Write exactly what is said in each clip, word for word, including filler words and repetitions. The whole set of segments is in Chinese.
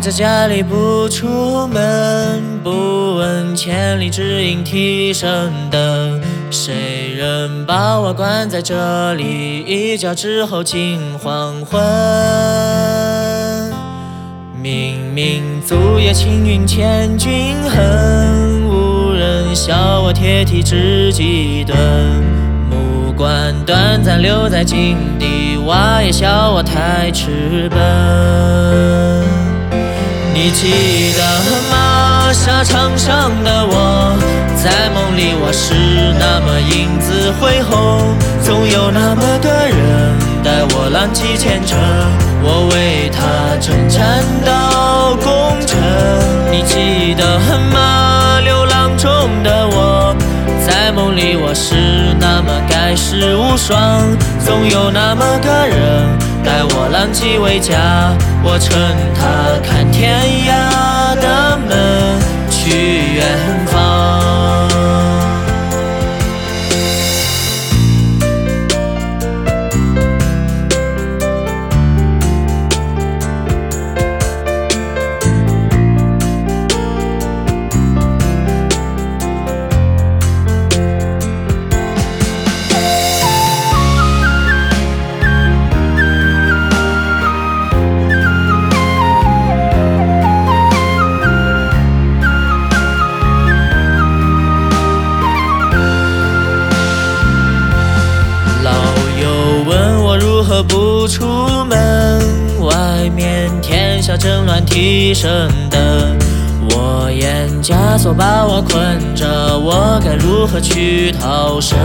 在家里不出门，不问千里只因啼声灯。谁人把我关在这里，一觉之后近黄昏。明明昨夜青云千军横，无人笑我铁蹄知己钝。目光短暂留在井底，蛙也笑我太迟笨。你记得吗？沙场上的我，在梦里我是那么英姿恢宏，总有那么个人带我浪迹千程，我为他征战到功成。你记得吗？流浪中的我，在梦里我是那么盖世无双，总有那么个人带我浪迹为家，我乘他看天涯的门去远方。如何不出门？外面天下正乱啼声灯，我眼枷锁把我困着，我该如何去逃生？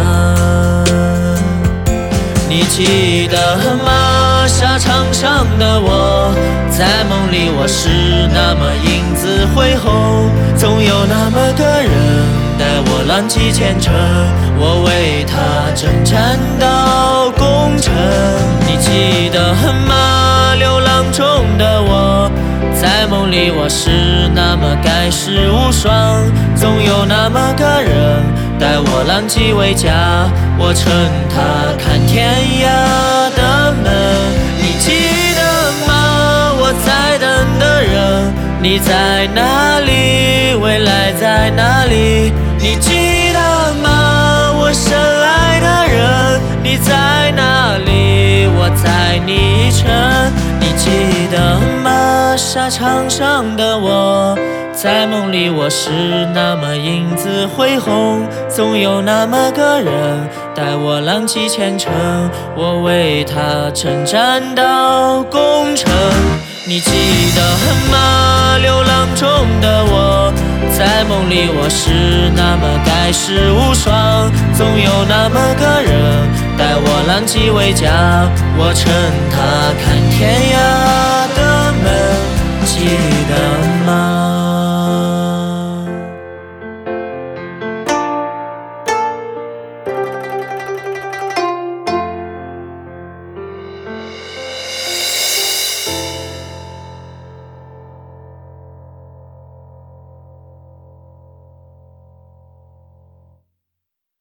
你记得吗？沙场上的我，在梦里我是那么英姿恢宏，总有那么个人带我浪迹千程，我为他征战到功成。你记得吗？流浪中的我，在梦里我是那么盖世无双，总有那么个人带我浪迹为家，我乘他看天涯的门。你记得吗？我在等的人，你在哪里？未来在哪里？你记得吗？我深爱的人，你在哪里？我在你城。你记得吗？沙场上的我，在梦里我是那么英姿恢宏，总有那么个人带我浪迹千程，我为他征战到功成。你记得吗？流浪中的我，在梦里我是那么盖世无双，总有那么个人带我浪迹为家，我乘他看天涯的门。